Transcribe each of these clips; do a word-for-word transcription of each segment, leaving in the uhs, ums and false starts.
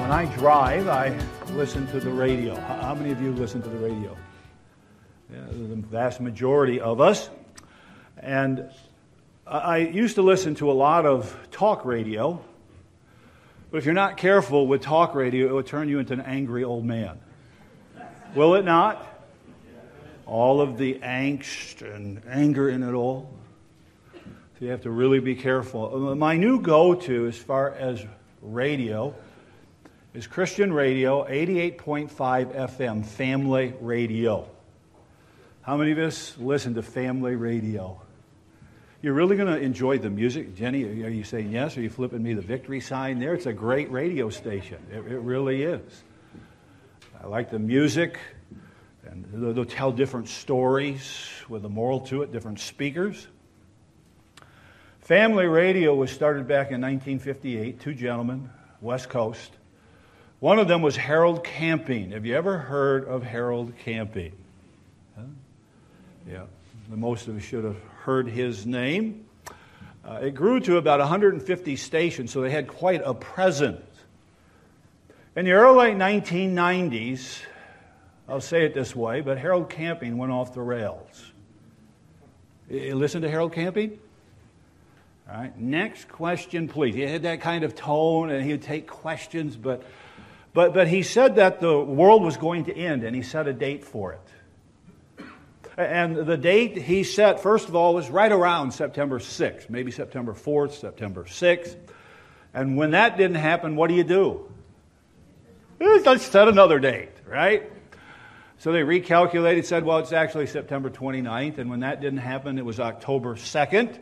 When I drive, I listen to the radio. How many of you listen to the radio? Yeah, the vast majority of us. And I used to listen to a lot of talk radio. But if you're not careful with talk radio, it will turn you into an angry old man. Will it not? All of the angst and anger in it all. So you have to really be careful. My new go-to as far as radio is Christian radio, eighty-eight point five F M, family radio. How many of us listen to family radio? You're really going to enjoy the music. Jenny, are you saying yes? Are you flipping me the victory sign there? It's a great radio station. It, it really is. I like the music, and they'll tell different stories with a moral to it, different speakers. Family radio was started back in nineteen fifty-eight, two gentlemen, West Coast. One of them was Harold Camping. Have you ever heard of Harold Camping? Huh? Yeah, most of us should have heard his name. Uh, it grew to about one hundred fifty stations, so they had quite a presence. In the early nineteen nineties, I'll say it this way, but Harold Camping went off the rails. You listen to Harold Camping? All right, next question, please. He had that kind of tone, and he would take questions, but, but, but he said that the world was going to end, and he set a date for it. And the date he set, first of all, was right around September sixth, maybe September fourth, September sixth. And when that didn't happen, what do you do? Let's set another date, right? So they recalculated, said, well, it's actually September twenty-ninth, and when that didn't happen, it was October second.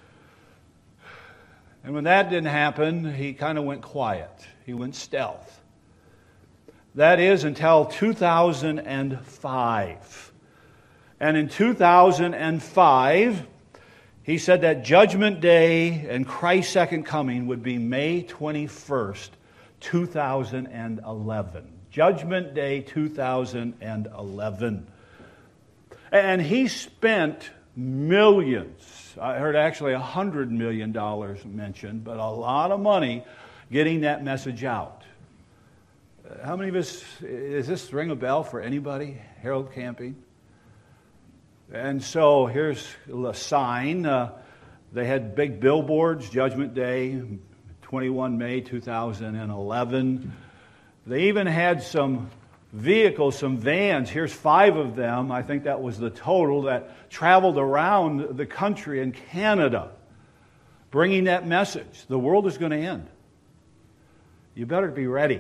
And when that didn't happen, he kind of went quiet. He went stealth. That is until two thousand five. And in two thousand five, he said that Judgment Day and Christ's second coming would be May twenty-first, two thousand eleven. Judgment Day two thousand eleven. And he spent millions. I heard actually one hundred million dollars mentioned, but a lot of money getting that message out. How many of us, does this ring a bell for anybody? Harold Camping? And so here's a sign. Uh, they had big billboards, Judgment Day, twenty-first of May two thousand eleven. They even had some vehicles, some vans. Here's five of them. I think that was the total that traveled around the country in Canada, bringing that message. The world is going to end. You better be ready.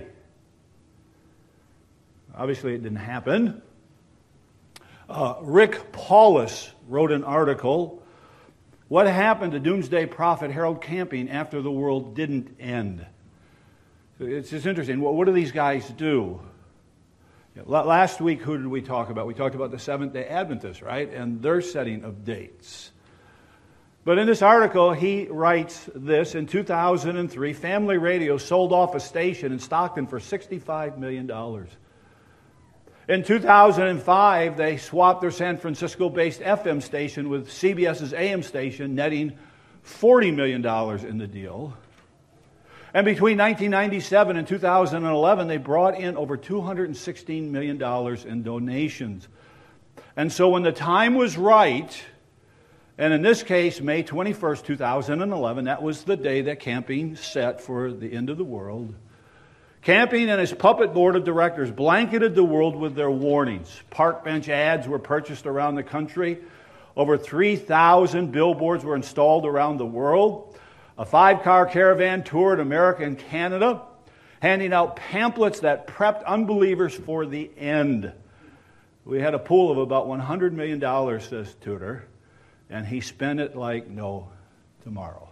Obviously, it didn't happen. Uh, Rick Paulus wrote an article, What Happened to Doomsday Prophet Harold Camping After the World Didn't End? It's just interesting. What, what do these guys do? Last week, who did we talk about? We talked about the Seventh-day Adventists, right? And their setting of dates. But in this article, he writes this. In two thousand three, Family Radio sold off a station in Stockton for sixty-five million dollars. In two thousand five, they swapped their San Francisco-based F M station with CBS's A M station, netting forty million dollars in the deal. And between nineteen ninety-seven and two thousand eleven, they brought in over two hundred sixteen million dollars in donations. And so when the time was right, and in this case, May twenty-first, two thousand eleven, that was the day that Camping set for the end of the world. Camping and his puppet board of directors blanketed the world with their warnings. Park bench ads were purchased around the country. Over three thousand billboards were installed around the world. A five-car caravan toured America and Canada, handing out pamphlets that prepped unbelievers for the end. We had a pool of about one hundred million dollars, says Tudor, and he spent it like no tomorrow.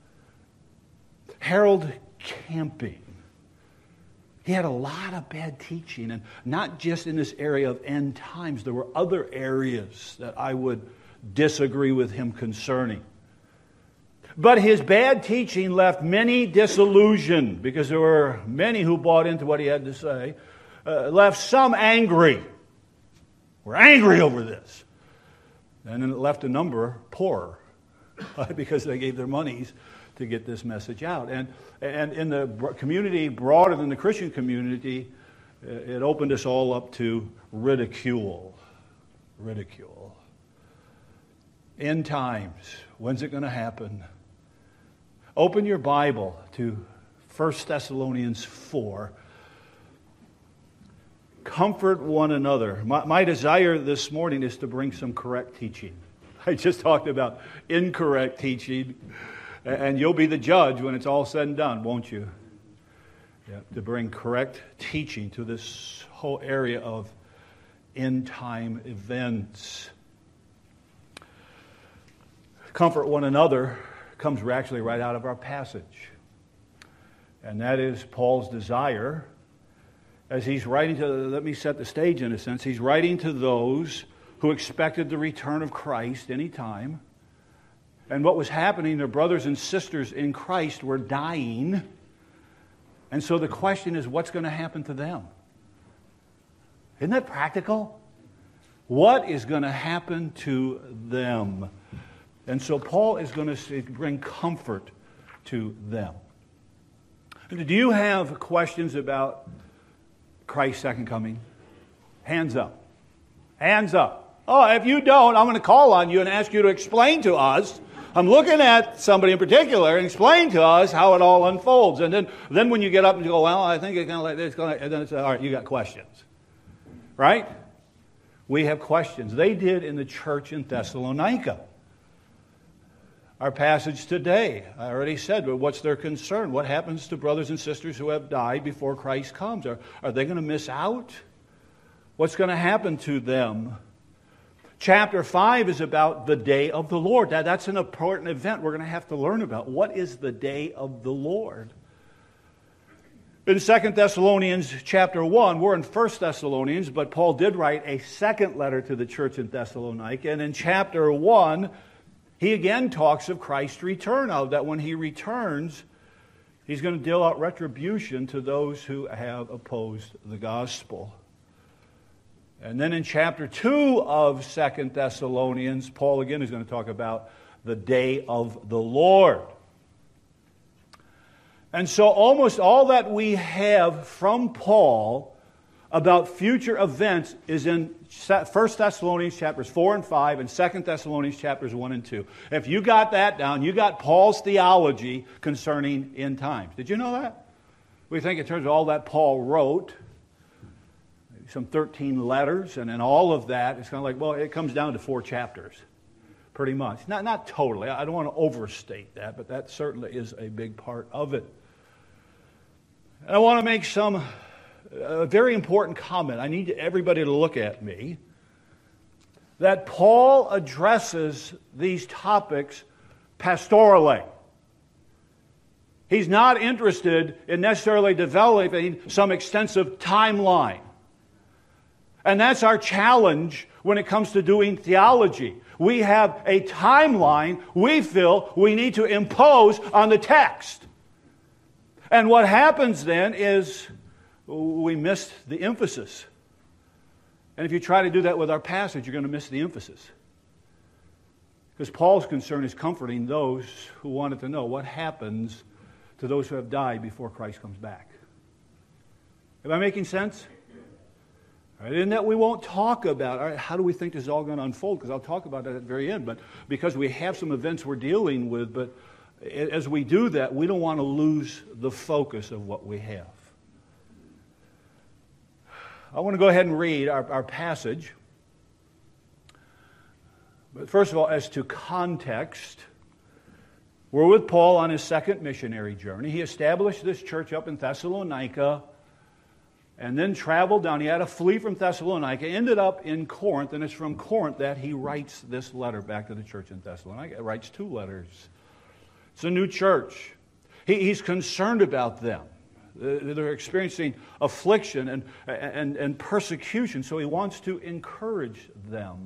Harold Camping. He had a lot of bad teaching, and not just in this area of end times. There were other areas that I would disagree with him concerning. But his bad teaching left many disillusioned, because there were many who bought into what he had to say, uh, left some angry. We're angry over this. And then it left a number poorer. because they gave their monies to get this message out. And, and in the community, broader than the Christian community, it opened us all up to ridicule. Ridicule. End times. When's it going to happen? Open your Bible to First Thessalonians four. Comfort one another. My, my desire this morning is to bring some correct teaching. I just talked about incorrect teaching, and you'll be the judge when it's all said and done, won't you? Yeah, to bring correct teaching to this whole area of end-time events. Comfort one another comes actually right out of our passage. And that is Paul's desire, as he's writing to, let me set the stage in a sense, he's writing to those who expected the return of Christ any time. And what was happening, their brothers and sisters in Christ were dying. And so the question is, what's going to happen to them? Isn't that practical? What is going to happen to them? And so Paul is going to bring comfort to them. Do you have questions about Christ's second coming? Hands up. Hands up. Oh, if you don't, I'm going to call on you and ask you to explain to us. I'm looking at somebody in particular and explain to us how it all unfolds. And then, then when you get up and you go, well, I think it's kind of like this, and then it's all right, you got questions. Right? We have questions. They did in the church in Thessalonica. Our passage today, I already said, but what's their concern? What happens to brothers and sisters who have died before Christ comes? Are, are they going to miss out? What's going to happen to them? Chapter five is about the day of the Lord. That, that's an important event we're going to have to learn about. What is the day of the Lord? In Second Thessalonians chapter one, we're in First Thessalonians, but Paul did write a second letter to the church in Thessalonica. And in chapter one, he again talks of Christ's return, of that when he returns, he's going to deal out retribution to those who have opposed the gospel. And then in chapter two of Second Thessalonians, Paul again is going to talk about the day of the Lord. And so almost all that we have from Paul about future events is in First Thessalonians chapters four and five and Second Thessalonians chapters one and two. If you got that down, you got Paul's theology concerning end times. Did you know that? We think in terms of all that Paul wrote, some thirteen letters, and then all of that, it's kind of like, well, it comes down to four chapters, pretty much. Not, not totally. I don't want to overstate that, but that certainly is a big part of it. And I want to make some a very important comment. I need everybody to look at me. That Paul addresses these topics pastorally. He's not interested in necessarily developing some extensive timeline. And that's our challenge when it comes to doing theology. We have a timeline we feel we need to impose on the text. And what happens then is we miss the emphasis. And if you try to do that with our passage, you're going to miss the emphasis. Because Paul's concern is comforting those who wanted to know what happens to those who have died before Christ comes back. Am I making sense? All right, and that we won't talk about, all right, how do we think this is all going to unfold? Because I'll talk about that at the very end. But because we have some events we're dealing with, but as we do that, we don't want to lose the focus of what we have. I want to go ahead and read our, our passage. But first of all, as to context, we're with Paul on his second missionary journey. He established this church up in Thessalonica and then traveled down. He had to flee from Thessalonica, ended up in Corinth, and it's from Corinth that he writes this letter back to the church in Thessalonica. He writes two letters. It's a new church. He, he's concerned about them. They're experiencing affliction and, and, and persecution, so he wants to encourage them.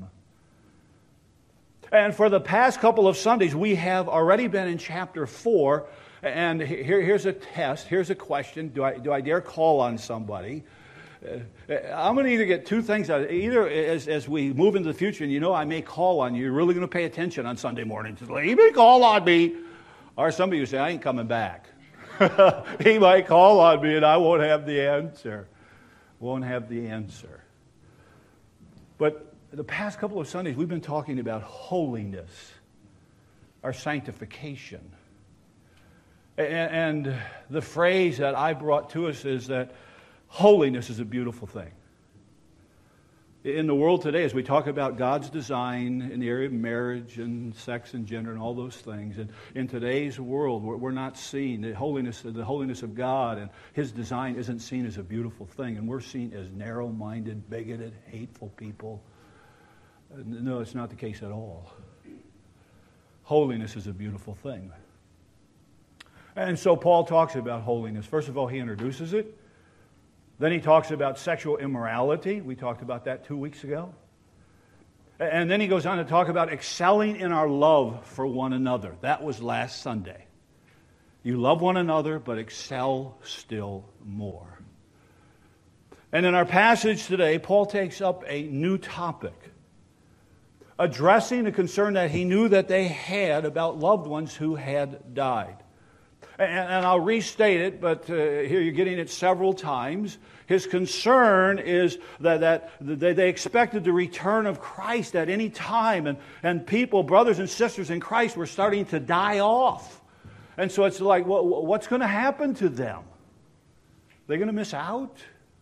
And for the past couple of Sundays, we have already been in chapter four, and here, here's a test, here's a question. Do I, do I dare call on somebody? I'm going to either get two things out of it. Either as, as we move into the future, and you know I may call on you, you're really going to pay attention on Sunday morning. Just like, he may call on me. Or some of you say, I ain't coming back. He might call on me and I won't have the answer. Won't have the answer. But the past couple of Sundays, we've been talking about holiness, our sanctification. And, and the phrase that I brought to us is that holiness is a beautiful thing. In the world today, as we talk about God's design in the area of marriage and sex and gender and all those things, and in today's world, we're, we're not seen, the holiness, the holiness of God and His design isn't seen as a beautiful thing, and we're seen as narrow-minded, bigoted, hateful people. No, it's not the case at all. Holiness is a beautiful thing. And so Paul talks about holiness. First of all, he introduces it. Then he talks about sexual immorality. We talked about that two weeks ago. And then he goes on to talk about excelling in our love for one another. That was last Sunday. You love one another, but excel still more. And in our passage today, Paul takes up a new topic, addressing a concern that he knew that they had about loved ones who had died. And, and I'll restate it, but uh, here you're getting it several times. His concern is that, that they, they expected the return of Christ at any time, and, and people, brothers and sisters in Christ, were starting to die off. And so it's like, well, what's going to happen to them? They're going to miss out?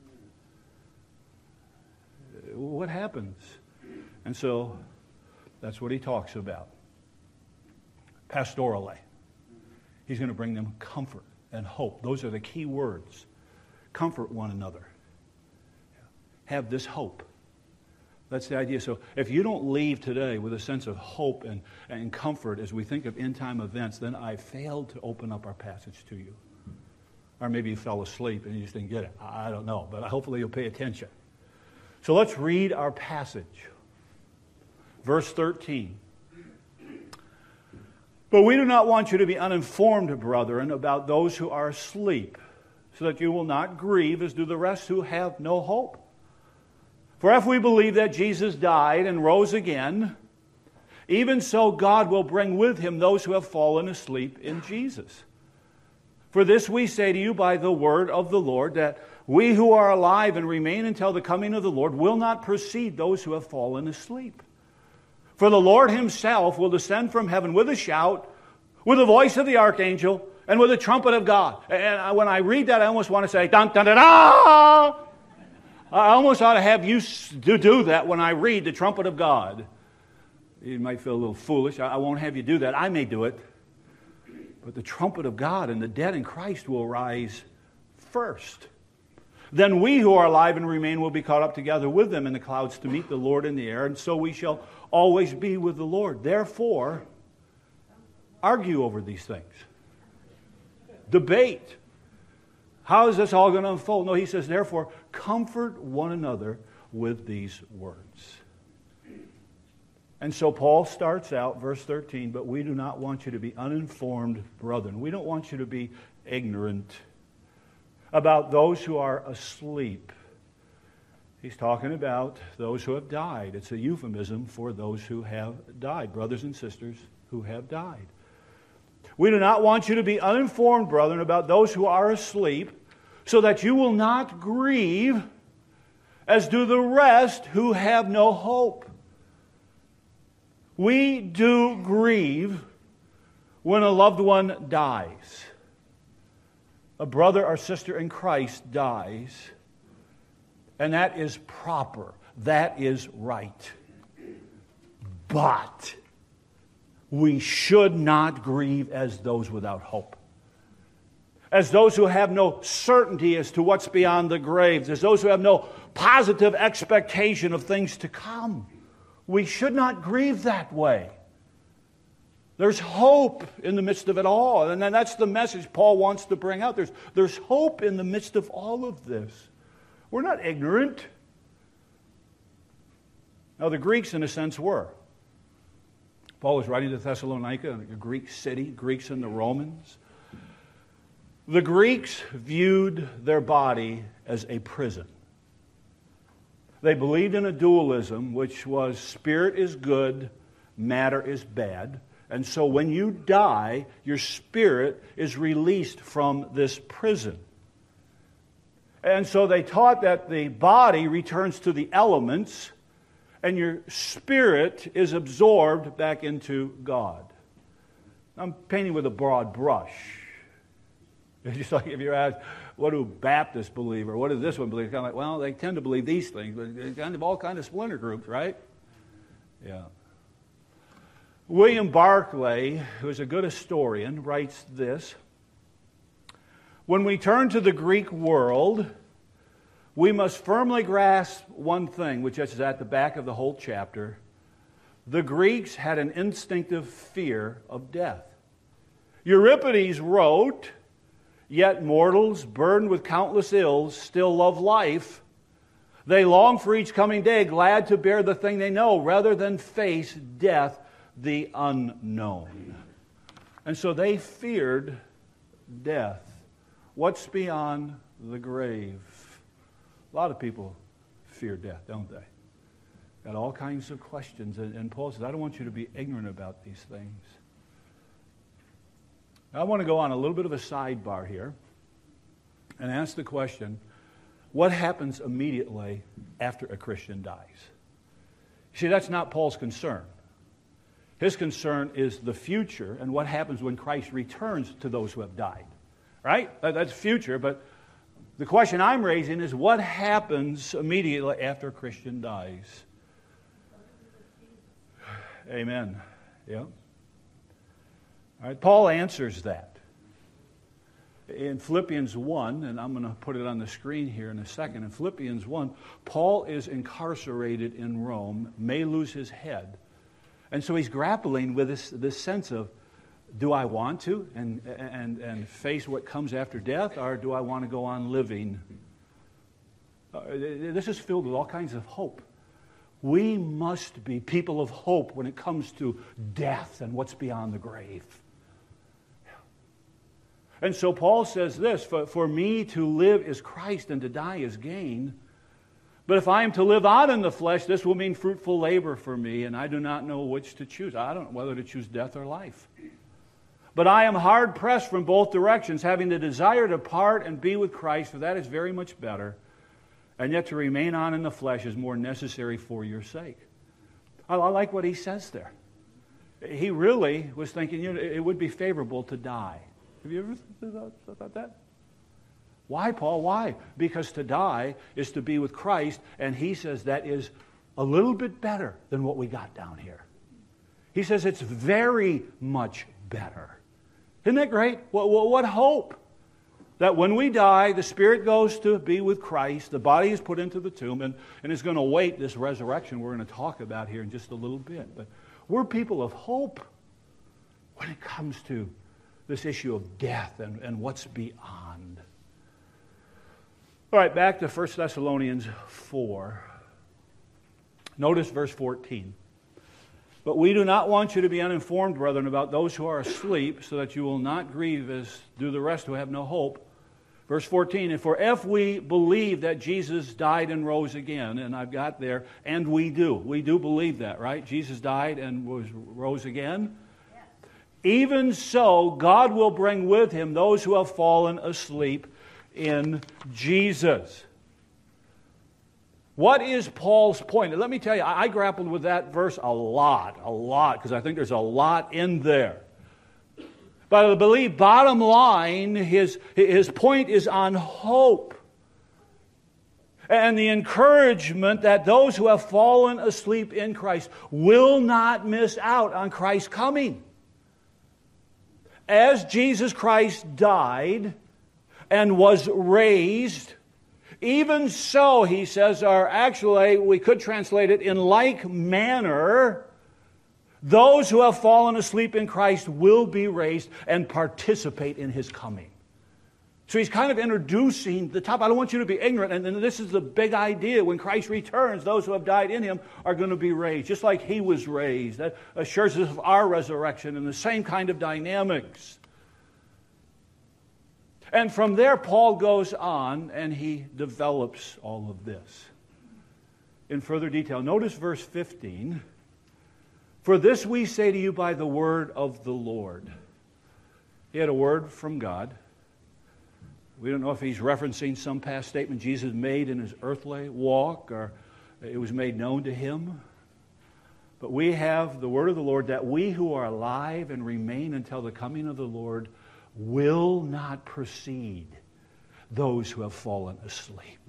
What happens? And so that's what he talks about. Pastorally. He's going to bring them comfort and hope. Those are the key words. Comfort one another. Have this hope. That's the idea. So if you don't leave today with a sense of hope and, and comfort as we think of end-time events, then I failed to open up our passage to you. Or maybe you fell asleep and you just didn't get it. I don't know, but hopefully you'll pay attention. So let's read our passage. Verse thirteen. But we do not want you to be uninformed, brethren, about those who are asleep, so that you will not grieve as do the rest who have no hope. For if we believe that Jesus died and rose again, even so God will bring with him those who have fallen asleep in Jesus. For this we say to you by the word of the Lord, that we who are alive and remain until the coming of the Lord will not precede those who have fallen asleep. For the Lord himself will descend from heaven with a shout, with the voice of the archangel, and with the trumpet of God. And when I read that, I almost want to say, dun, dun, dun, da! I almost ought to have you do that when I read the trumpet of God. You might feel a little foolish. I won't have you do that. I may do it. But the trumpet of God and the dead in Christ will rise first. Then we who are alive and remain will be caught up together with them in the clouds to meet the Lord in the air, and so we shall always be with the Lord. Therefore, argue over these things. Debate. How is this all going to unfold? No, he says, therefore, comfort one another with these words. And so Paul starts out, verse thirteen, but we do not want you to be uninformed, brethren. We don't want you to be ignorant about those who are asleep. He's talking about those who have died. It's a euphemism for those who have died, brothers and sisters who have died. We do not want you to be uninformed, brethren, about those who are asleep, so that you will not grieve as do the rest who have no hope. We do grieve when a loved one dies. A brother or sister in Christ dies, and that is proper. That is right. But we should not grieve as those without hope. As those who have no certainty as to what's beyond the grave. As those who have no positive expectation of things to come. We should not grieve that way. There's hope in the midst of it all. And then that's the message Paul wants to bring out. There's, there's hope in the midst of all of this. We're not ignorant. Now, the Greeks, in a sense, were. Paul was writing to Thessalonica, a Greek city, Greeks and the Romans. The Greeks viewed their body as a prison. They believed in a dualism, which was spirit is good, matter is bad. And so when you die, your spirit is released from this prison. And so they taught that the body returns to the elements, and your spirit is absorbed back into God. I'm painting with a broad brush. It's just like if you're asked, what do Baptists believe, or what does this one believe? It's kind of like, well, they tend to believe these things, but there's kind of all kinds of splinter groups, right? Yeah. William Barclay, who is a good historian, writes this: when we turn to the Greek world, we must firmly grasp one thing, which is at the back of the whole chapter. The Greeks had an instinctive fear of death. Euripides wrote, "Yet mortals, burdened with countless ills, still love life. They long for each coming day, glad to bear the thing they know, rather than face death, the unknown." And so they feared death. What's beyond the grave? A lot of people fear death, don't they? Got all kinds of questions. And, and Paul says, I don't want you to be ignorant about these things. I want to go on a little bit of a sidebar here and ask the question, what happens immediately after a Christian dies? You see, that's not Paul's concern. His concern is the future and what happens when Christ returns to those who have died. Right? That's future, but the question I'm raising is what happens immediately after a Christian dies? Amen. Yeah. All right, Paul answers that. In Philippians one, and I'm going to put it on the screen here in a second. In Philippians one, Paul is incarcerated in Rome, may lose his head. And so he's grappling with this, this sense of, do I want to and, and, and face what comes after death, or do I want to go on living? Uh, this is filled with all kinds of hope. We must be people of hope when it comes to death and what's beyond the grave. And so Paul says this, for, for me to live is Christ and to die is gain. But if I am to live on in the flesh, this will mean fruitful labor for me, and I do not know which to choose. I don't know whether to choose death or life. But I am hard-pressed from both directions, having the desire to part and be with Christ, for that is very much better. And yet to remain on in the flesh is more necessary for your sake. I, I like what he says there. He really was thinking, you know, it would be favorable to die. Have you ever thought about that? Why, Paul? Why? Because to die is to be with Christ, and he says that is a little bit better than what we got down here. He says it's very much better. Isn't that great? What, what, what hope? That when we die, the spirit goes to be with Christ, the body is put into the tomb, and, and is going to wait this resurrection we're going to talk about here in just a little bit. But we're people of hope when it comes to this issue of death and, and what's beyond. All right, back to First Thessalonians four. Notice verse fourteen. But we do not want you to be uninformed, brethren, about those who are asleep, so that you will not grieve as do the rest who have no hope. Verse fourteen, and for if we believe that Jesus died and rose again, and I've got there, and we do. We do believe that, right? Jesus died and was rose again. Yes. Even so, God will bring with him those who have fallen asleep in Jesus. What is Paul's point? And let me tell you, I, I grappled with that verse a lot, a lot, because I think there's a lot in there. But I believe, bottom line, his, his point is on hope. And the encouragement that those who have fallen asleep in Christ will not miss out on Christ's coming. As Jesus Christ died and was raised, even so, he says, or actually, we could translate it, in like manner, those who have fallen asleep in Christ will be raised and participate in his coming. So he's kind of introducing the top. I don't want you to be ignorant, and, and this is the big idea. When Christ returns, those who have died in him are going to be raised, just like he was raised. That assures us of our resurrection and the same kind of dynamics. And from there, Paul goes on and he develops all of this. in further detail. Notice verse fifteen. For this we say to you by the word of the Lord. He had a word from God. We don't know if he's referencing some past statement Jesus made in his earthly walk, or it was made known to him. But we have the word of the Lord that we who are alive and remain until the coming of the Lord will not precede those who have fallen asleep.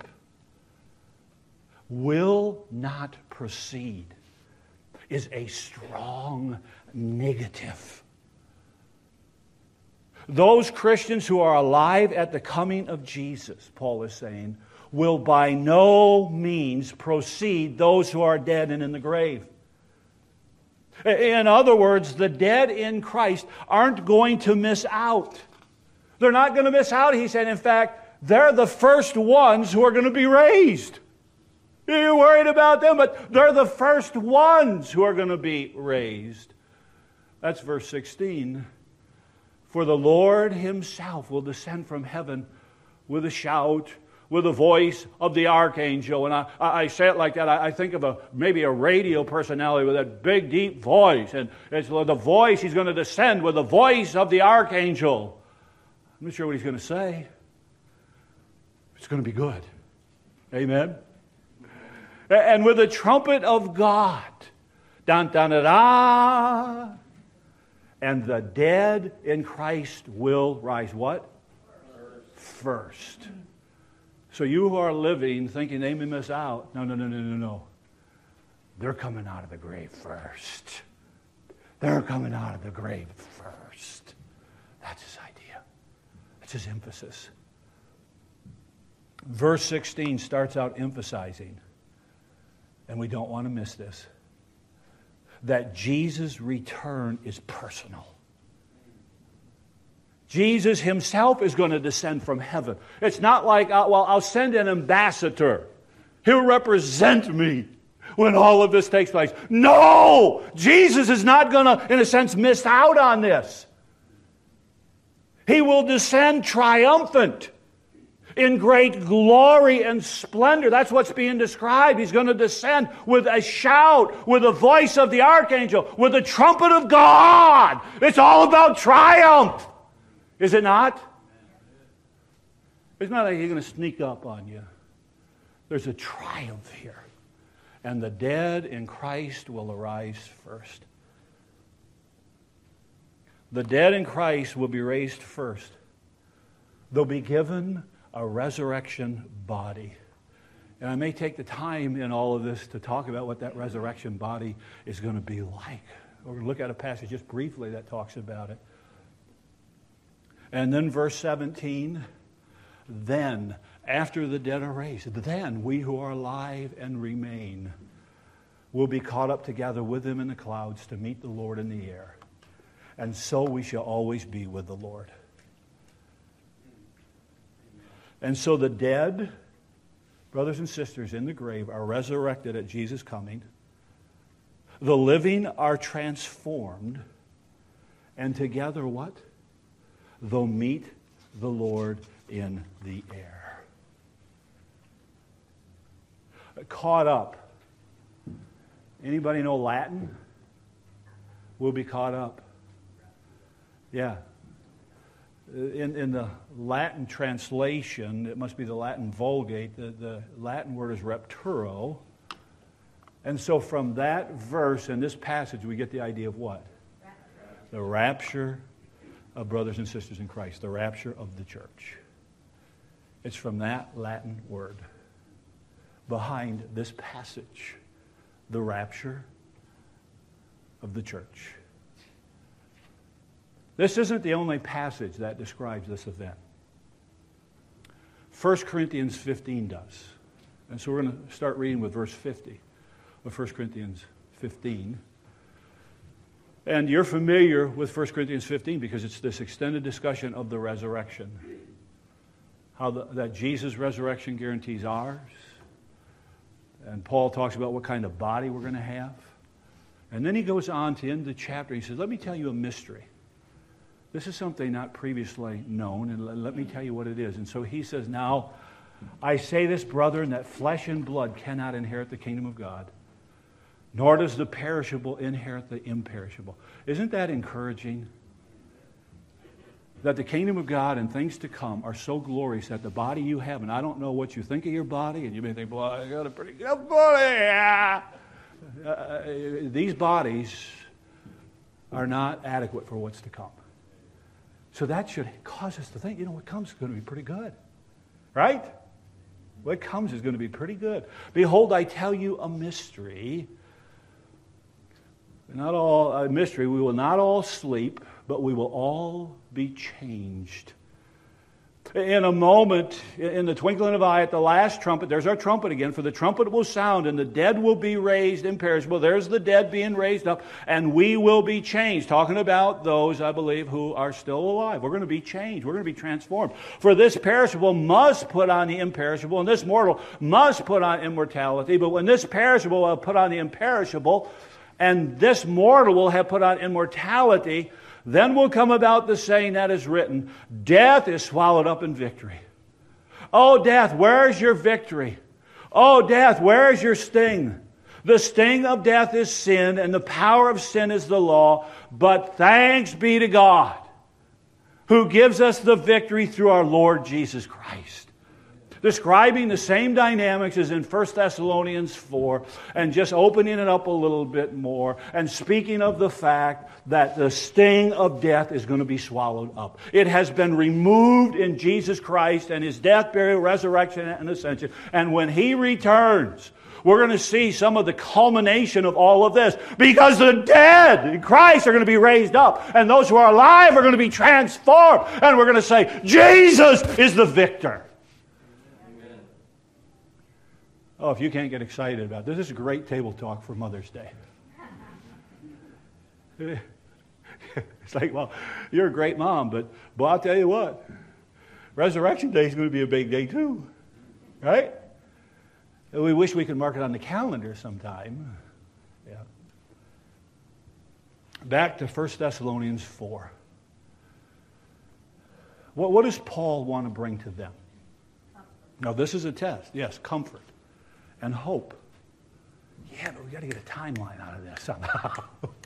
Will not precede is a strong negative. Those Christians who are alive at the coming of Jesus, Paul is saying, will by no means precede those who are dead and in the grave. In other words, the dead in Christ aren't going to miss out. They're not going to miss out, he said. In fact, they're the first ones who are going to be raised. You're worried about them, but they're the first ones who are going to be raised. That's verse sixteen. For the Lord himself will descend from heaven with a shout, with the voice of the archangel. And I, I say it like that. I, I think of a maybe a radio personality with that big, deep voice. And it's the voice, he's going to descend with the voice of the archangel. I'm not sure what he's going to say. It's going to be good. Amen? And with the trumpet of God. Dun, dun, dun, dun. And the dead in Christ will rise what? First. First. So you who are living thinking they may miss out, no, no, no, no, no, no. They're coming out of the grave first. They're coming out of the grave first. That's his idea. That's his emphasis. Verse sixteen starts out emphasizing, and we don't want to miss this, that Jesus' return is personal. Jesus himself is going to descend from heaven. It's not like, uh, well, I'll send an ambassador. He'll represent me when all of this takes place. No! Jesus is not going to, in a sense, miss out on this. He will descend triumphant in great glory and splendor. That's what's being described. He's going to descend with a shout, with the voice of the archangel, with the trumpet of God. It's all about triumph. Is it not? It's not like he's going to sneak up on you. There's a triumph here. And the dead in Christ will arise first. The dead in Christ will be raised first. They'll be given a resurrection body. And I may take the time in all of this to talk about what that resurrection body is going to be like. We're going to look at a passage just briefly that talks about it. And then verse seventeen, then, after the dead are raised, then we who are alive and remain will be caught up together with them in the clouds to meet the Lord in the air. And so we shall always be with the Lord. And so the dead, brothers and sisters in the grave, are resurrected at Jesus' coming. The living are transformed. And together what? They'll meet the Lord in the air. Caught up. Anybody know Latin? We'll be caught up. Yeah. In, in the Latin translation, it must be the Latin Vulgate, the, the Latin word is rapturo. And so from that verse and this passage, we get the idea of what? Rapture. The rapture of brothers and sisters in Christ, the rapture of the church. It's from that Latin word behind this passage, the rapture of the church. This isn't the only passage that describes this event. First Corinthians fifteen does. And so we're going to start reading with verse fifty of First Corinthians fifteen. And you're familiar with First Corinthians fifteen because it's this extended discussion of the resurrection. How the, that Jesus' resurrection guarantees ours. And Paul talks about what kind of body we're going to have. And then he goes on to end the chapter. He says, let me tell you a mystery. This is something not previously known, and let me tell you what it is. And so he says, now, I say this, brethren, that flesh and blood cannot inherit the kingdom of God, nor does the perishable inherit the imperishable. Isn't that encouraging? That the kingdom of God and things to come are so glorious that the body you have, and I don't know what you think of your body, and you may think, well, I got a pretty good body. Yeah. Uh, these bodies are not adequate for what's to come. So that should cause us to think, you know, what comes is going to be pretty good. Right? What comes is going to be pretty good. Behold, I tell you a mystery. Not all a mystery. We will not all sleep, but we will all be changed. In a moment, in the twinkling of an eye, at the last trumpet, there's our trumpet again, for the trumpet will sound, and the dead will be raised imperishable. There's the dead being raised up, and we will be changed. Talking about those, I believe, who are still alive. We're going to be changed. We're going to be transformed. For this perishable must put on the imperishable, and this mortal must put on immortality. But when this perishable will put on the imperishable, and this mortal will have put on immortality, then will come about the saying that is written, death is swallowed up in victory. Oh, death, where is your victory? Oh, death, where is your sting? The sting of death is sin, and the power of sin is the law. But thanks be to God, who gives us the victory through our Lord Jesus Christ. Describing the same dynamics as in First Thessalonians four, and just opening it up a little bit more, and speaking of the fact that the sting of death is going to be swallowed up. It has been removed in Jesus Christ and His death, burial, resurrection, and ascension. And when He returns, we're going to see some of the culmination of all of this, because the dead in Christ are going to be raised up, and those who are alive are going to be transformed, and we're going to say, Jesus is the victor. Oh, if you can't get excited about this, this is a great table talk for Mother's Day. It's like, well, you're a great mom, but, but I'll tell you what, Resurrection Day is going to be a big day too, right? We wish we could mark it on the calendar sometime. Yeah. Back to First Thessalonians four. What, what does Paul want to bring to them? Now, this is a test. Yes, comfort. And hope. Yeah, but we got to get a timeline out of this somehow.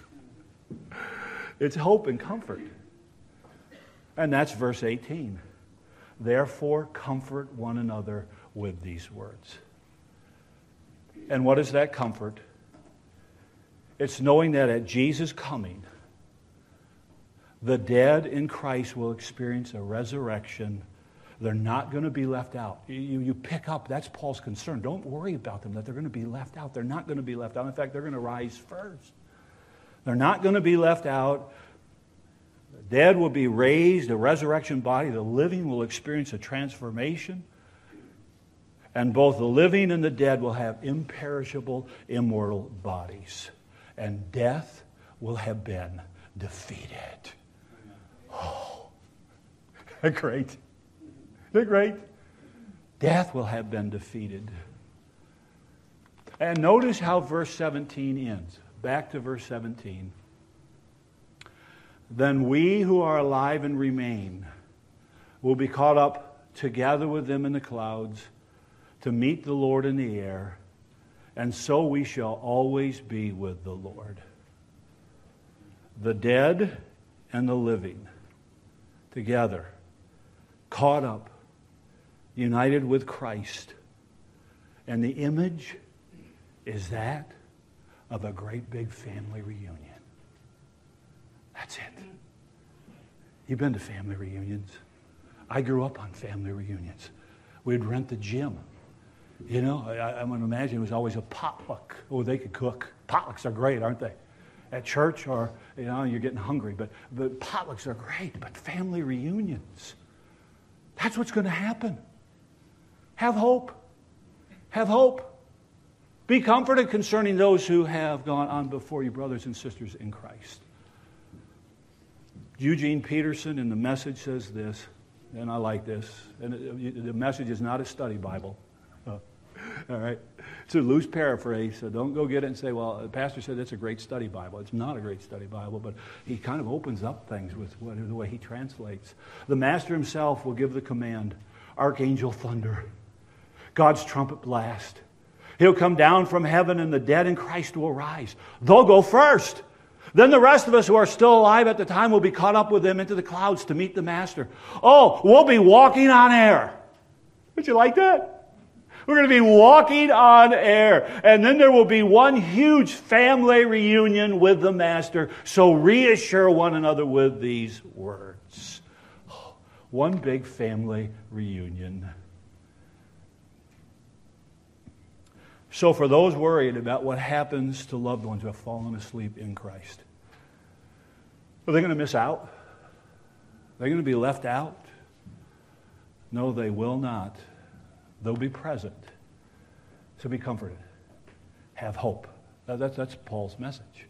It's hope and comfort. And that's verse eighteen. Therefore, comfort one another with these words. And what is that comfort? It's knowing that at Jesus' coming, the dead in Christ will experience a resurrection. They're not going to be left out. You, you pick up, that's Paul's concern. Don't worry about them, that they're going to be left out. They're not going to be left out. In fact, they're going to rise first. They're not going to be left out. The dead will be raised, a resurrection body. The living will experience a transformation. And both the living and the dead will have imperishable, immortal bodies. And death will have been defeated. Oh, great. Isn't it great? Death will have been defeated. And notice how verse seventeen ends. Back to verse seventeen. Then we who are alive and remain will be caught up together with them in the clouds to meet the Lord in the air, and so we shall always be with the Lord. The dead and the living together, caught up, united with Christ. And the image is that of a great big family reunion. That's it. You've been to family reunions. I grew up on family reunions. We'd rent the gym. You know, I, I'm going to imagine it was always a potluck. Oh, they could cook. Potlucks are great, aren't they? At church, or, you know, you're getting hungry. But, but potlucks are great. But family reunions, that's what's going to happen. Have hope. Have hope. Be comforted concerning those who have gone on before you, brothers and sisters in Christ. Eugene Peterson in the Message says this, and I like this. And it, the Message is not a study Bible. Uh, all right? It's a loose paraphrase, so don't go get it and say, well, the pastor said that's a great study Bible. It's not a great study Bible, but he kind of opens up things with what, the way he translates. The Master himself will give the command, Archangel thunder. God's trumpet blast. He'll come down from heaven and the dead in Christ will rise. They'll go first. Then the rest of us who are still alive at the time will be caught up with them into the clouds to meet the Master. Oh, we'll be walking on air. Would you like that? We're going to be walking on air. And then there will be one huge family reunion with the Master. So reassure one another with these words. Oh, one big family reunion. So for those worried about what happens to loved ones who have fallen asleep in Christ, are they going to miss out? Are they going to be left out? No, they will not. They'll be present. So be comforted. Have hope. That's, that's Paul's message.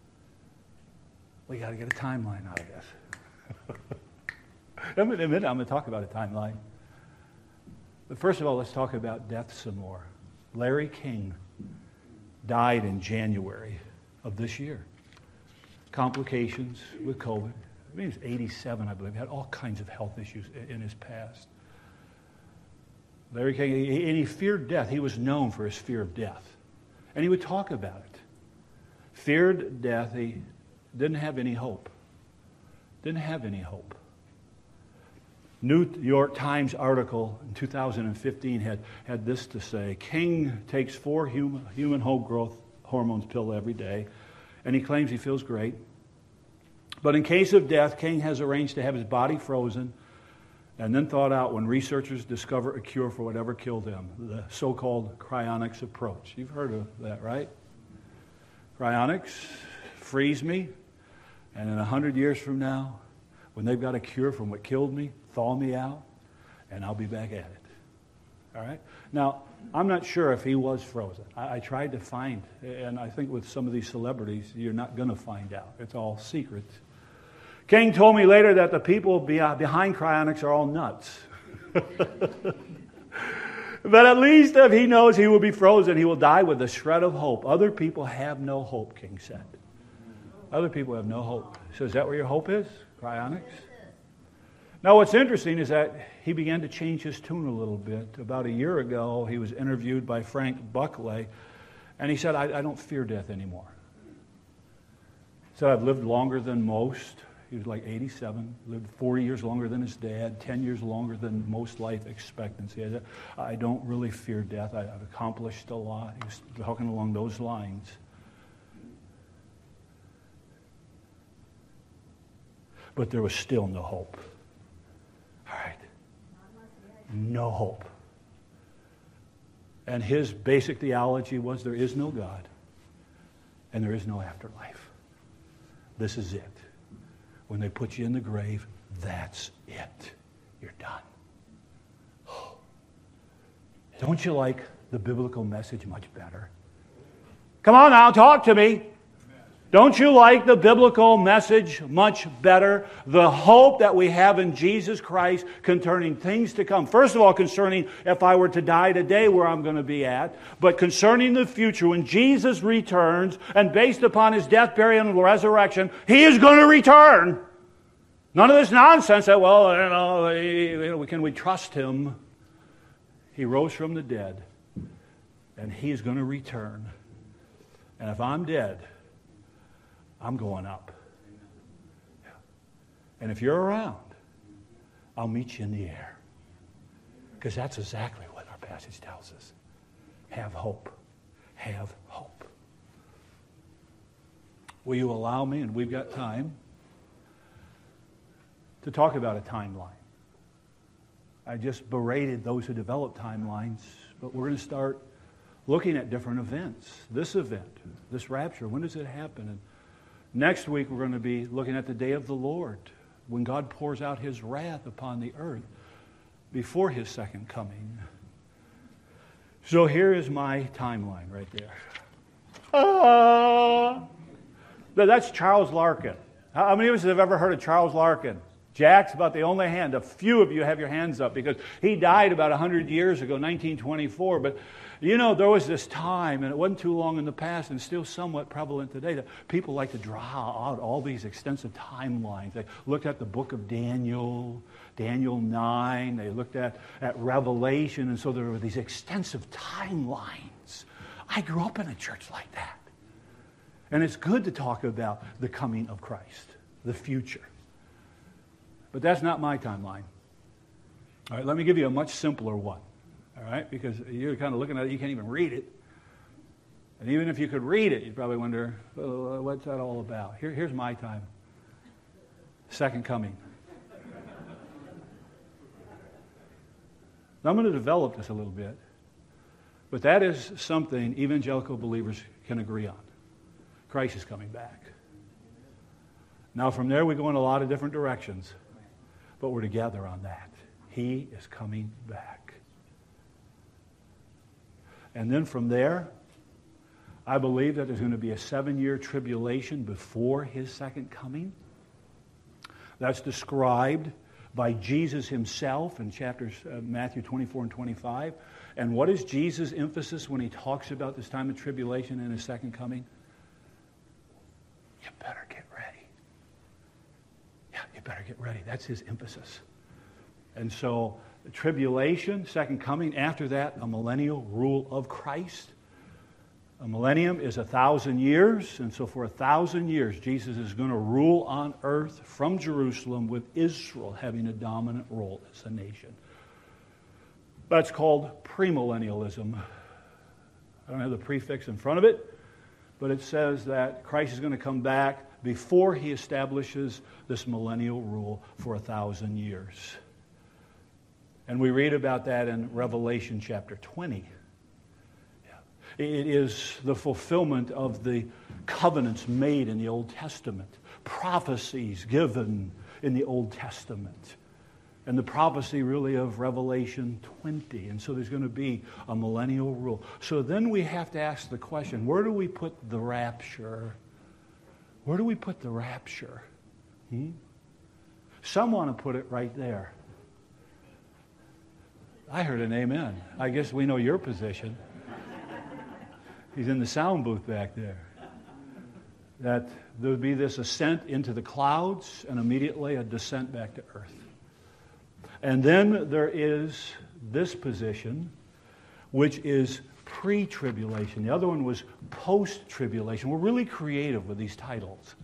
We got to get a timeline out of this. In a minute, I'm going to talk about a timeline. But first of all, let's talk about death some more. Larry King died in January of this year. Complications with COVID. I mean, he was eighty-seven, I believe. He had all kinds of health issues in his past. Larry King, and he feared death. He was known for his fear of death. And he would talk about it. Feared death. He didn't have any hope. Didn't have any hope. New York Times article in two thousand fifteen had, had this to say. King takes four human, human hope growth hormones pill every day, and he claims he feels great. But in case of death, King has arranged to have his body frozen and then thawed out when researchers discover a cure for whatever killed him, the so-called cryonics approach. You've heard of that, right? Cryonics, freeze me, and in a hundred years from now, when they've got a cure from what killed me, thaw me out, and I'll be back at it. All right? Now, I'm not sure if he was frozen. I, I tried to find, and I think with some of these celebrities, you're not going to find out. It's all secret. King told me later that the people behind cryonics are all nuts. But at least if he knows he will be frozen, he will die with a shred of hope. Other people have no hope, King said. Other people have no hope. So is that where your hope is? Cryonics? Now, what's interesting is that he began to change his tune a little bit. About a year ago, he was interviewed by Frank Buckley, and he said, I, I don't fear death anymore. He said, I've lived longer than most. He was like eighty-seven, lived forty years longer than his dad, ten years longer than most life expectancy. I said, I don't really fear death. I, I've accomplished a lot. He was talking along those lines. But there was still no hope. All right. No hope. And his basic theology was there is no God and there is no afterlife. This is it. When they put you in the grave, that's it. You're done. Oh. Don't you like the biblical message much better? Come on now, talk to me. Don't you like the biblical message much better? The hope that we have in Jesus Christ concerning things to come. First of all, concerning if I were to die today, where I'm going to be at. But concerning the future, when Jesus returns, and based upon His death, burial, and resurrection, He is going to return. None of this nonsense that, well, you know, you know, can we trust Him? He rose from the dead, and He is going to return. And if I'm dead, I'm going up. And if you're around, I'll meet you in the air. Because that's exactly what our passage tells us. Have hope. Have hope. Will you allow me, and we've got time, to talk about a timeline? I just berated those who develop timelines, but we're going to start looking at different events. This event, this rapture, when does it happen? And next week, we're going to be looking at the day of the Lord, when God pours out His wrath upon the earth before His second coming. So here is my timeline right there. Ah! That's Charles Larkin. How many of us have ever heard of Charles Larkin? Jack's about the only hand. A few of you have your hands up because he died about one hundred years ago, nineteen twenty-four. But, you know, there was this time, and it wasn't too long in the past, and still somewhat prevalent today, that people like to draw out all these extensive timelines. They looked at the book of Daniel, Daniel nine. They looked at, at Revelation, and so there were these extensive timelines. I grew up in a church like that. And it's good to talk about the coming of Christ, the future. But that's not my timeline. All right, let me give you a much simpler one. All right, because you're kind of looking at it, you can't even read it. And even if you could read it, you'd probably wonder, well, what's that all about? Here, here's my time. Second coming. Now, I'm going to develop this a little bit. But that is something evangelical believers can agree on. Christ is coming back. Now, from there, we go in a lot of different directions. But we're together on that. He is coming back. And then from there, I believe that there's going to be a seven-year tribulation before his second coming. That's described by Jesus himself in chapters uh, Matthew twenty-four and twenty-five. And what is Jesus' emphasis when he talks about this time of tribulation and his second coming? You better get ready. Yeah, you better get ready. That's his emphasis. And so, the tribulation, second coming, after that, a millennial rule of Christ. A millennium is a thousand years, and so for a thousand years, Jesus is going to rule on earth from Jerusalem with Israel having a dominant role as a nation. That's called premillennialism. I don't have the prefix in front of it, but it says that Christ is going to come back before he establishes this millennial rule for a thousand years. And we read about that in Revelation chapter twenty. It is the fulfillment of the covenants made in the Old Testament, prophecies given in the Old Testament, and the prophecy really of Revelation twenty. And so there's going to be a millennial rule. So then we have to ask the question, where do we put the rapture? Where do we put the rapture? Hmm? Some want to put it right there. I heard an amen. I guess we know your position. He's in the sound booth back there. That there would be this ascent into the clouds and immediately a descent back to earth. And then there is this position, which is pre-tribulation. The other one was post-tribulation. We're really creative with these titles.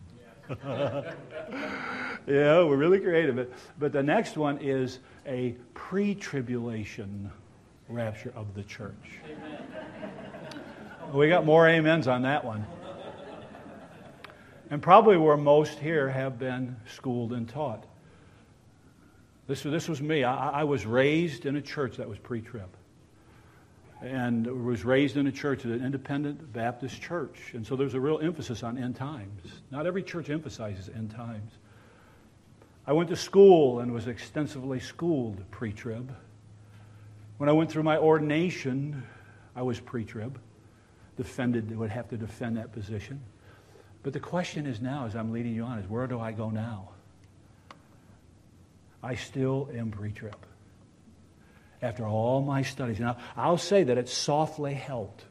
Yeah, we're really creative. But the next one is a pre-tribulation rapture of the church. Amen. We got more amens on that one. And probably where most here have been schooled and taught. This, this was me. I, I was raised in a church that was pre-trib. And was raised in a church, an independent Baptist church. And so there's a real emphasis on end times. Not every church emphasizes end times. I went to school and was extensively schooled pre-trib. When I went through my ordination, I was pre-trib. Defended, would have to defend that position. But the question is now, as I'm leading you on, is where do I go now? I still am pre-trib. After all my studies. Now, I'll say that it softly helped.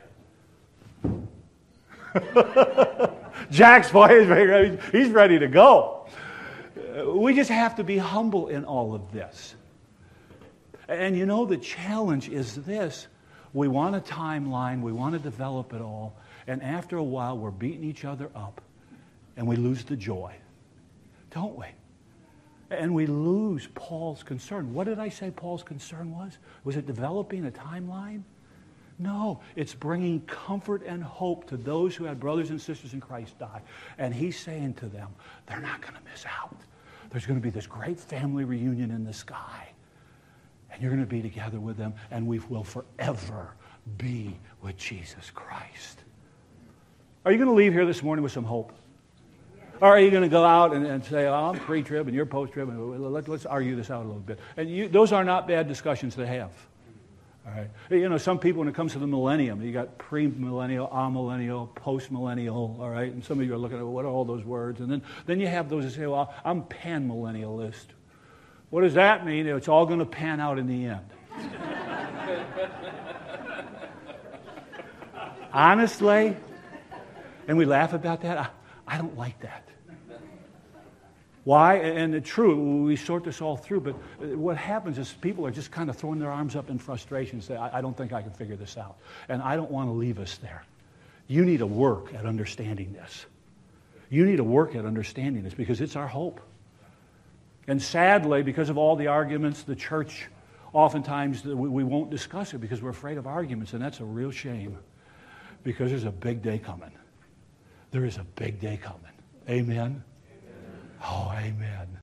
Yeah. Jack's boy, he's ready to go. We just have to be humble in all of this. And you know, the challenge is this. We want a timeline. We want to develop it all. And after a while, we're beating each other up. And we lose the joy. Don't we? And we lose Paul's concern. What did I say Paul's concern was? Was it developing a timeline? No. It's bringing comfort and hope to those who had brothers and sisters in Christ die. And he's saying to them, they're not going to miss out. There's going to be this great family reunion in the sky. And you're going to be together with them, and we will forever be with Jesus Christ. Are you going to leave here this morning with some hope? Or are you going to go out and, and say, oh, I'm pre-trib and you're post-trib, and let, let's argue this out a little bit? And you, those are not bad discussions to have. All right. You know, some people, when it comes to the millennium, you got pre-millennial, amillennial, post-millennial, all right? And some of you are looking at, what are all those words? And then, then you have those that say, well, I'm pan-millennialist. What does that mean? It's all going to pan out in the end. Honestly, and we laugh about that, I, I don't like that. Why? And it's true, we sort this all through, but what happens is people are just kind of throwing their arms up in frustration and say, I, I don't think I can figure this out. And I don't want to leave us there. You need to work at understanding this. You need to work at understanding this because it's our hope. And sadly, because of all the arguments, the church, oftentimes we, we won't discuss it because we're afraid of arguments, and that's a real shame because there's a big day coming. There is a big day coming. Amen? Oh, amen.